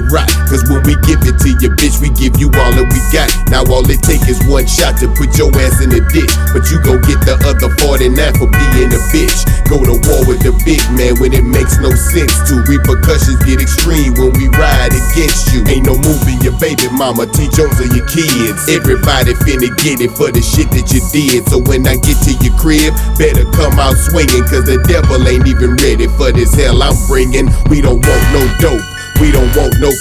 rock. Cause when we give it to you, bitch, we give you all that we got. Now all it take is one shot to put your ass in the ditch. But you gon' get the other 49 for being a bitch. Go to war with the big man when it makes no sense to. Repercussions get extreme when we ride against you. Ain't no moving your baby mama, teach those are your kids. Everybody finna get it for the shit that you did. So when I get to your crib, better come out swinging. Cause the devil ain't even ready for this hell I'm bringing. We don't want no dope, we don't want no